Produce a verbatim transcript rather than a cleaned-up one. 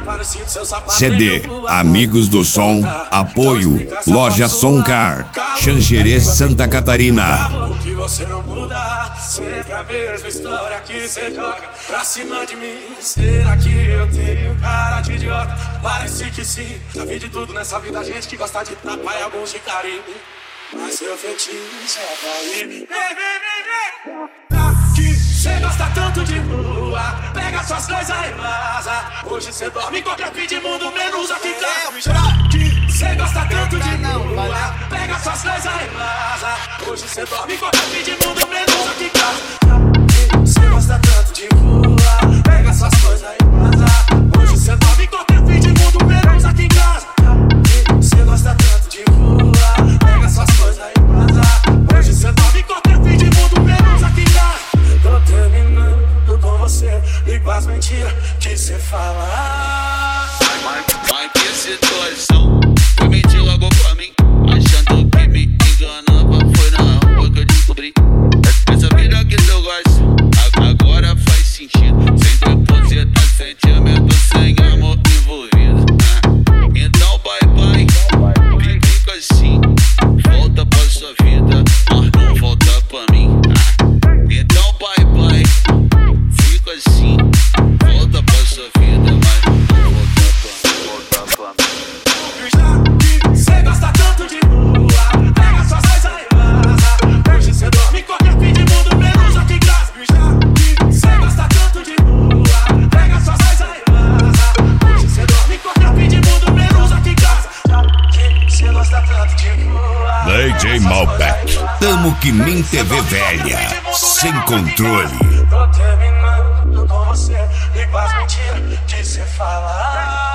C D, Amigos do Som, apoio, Loja Soncar, Xanxerê, Santa Catarina. O que você não muda, sempre a mesma história que você joga pra cima de mim. Será que eu tenho cara de idiota? Parece que sim. Já vi de tudo nessa vida, gente que gosta de tapa e alguns de carinho. Mas seu fetiche é cair. Que cê gosta tanto de rua, pega suas coisas e vaza. Hoje cê dorme em qualquer fim de mundo, menos aqui em casa. Que cê gosta tanto de rua, pega suas coisas e vaza. Hoje cê dorme em qualquer fim de mundo, menos aqui em casa. Que cê gosta tanto de rua, pega suas coisas e vaza. Hoje cê dorme em qualquer fim de mundo, menos aqui em casa. Que cê gosta tanto de rua, pega suas coisas e vaza. Hoje cê dorme em qualquer fim de mundo, menos aqui em casa. Tô terminando com você e com as mentiras que cê fala. Mas, mas que situação, foi mentir logo pra mim, achando que me enganava. Foi na rua que eu descobri essa vida que eu gosto, agora faz sentido. Sem depositar sentimento, sem amor envolvido. Então bye bye, fica assim, volta pra sua vida, mas não volta pra mim. Então bye bye, fica assim, volta pra sua vida, mas não volta pra, volta pra mim. Cê gosta tanto de rua, pega suas coisas e vaza. Hoje cê dorme em qualquer fim de mundo, menos aqui em casa. Cê gosta tanto de rua, pega suas coisas e vaza. Hoje cê dorme em qualquer fim de mundo, menos aqui em casa. Cê gosta tanto de rua. D J Malbec, tamo que nem T V velha, sem controle. Tô terminando com você e com as mentiras que cê fala.